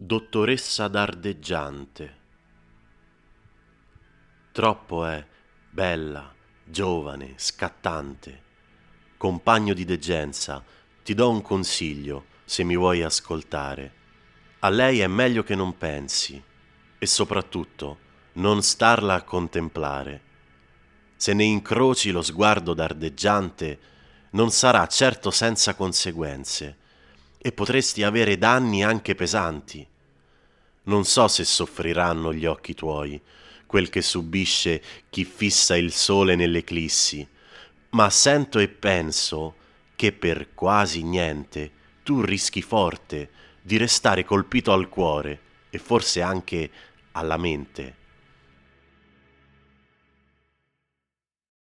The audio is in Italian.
Dottoressa dardeggiante. Troppo è bella, giovane, scattante. Compagno di degenza, ti do un consiglio se mi vuoi ascoltare. A lei è meglio che non pensi e soprattutto non starla a contemplare. Se ne incroci lo sguardo dardeggiante, non sarà certo senza conseguenze e potresti avere danni anche pesanti. Non so se soffriranno gli occhi tuoi, quel che subisce chi fissa il sole nell'eclissi, ma sento e penso che per quasi niente tu rischi forte di restare colpito al cuore e forse anche alla mente.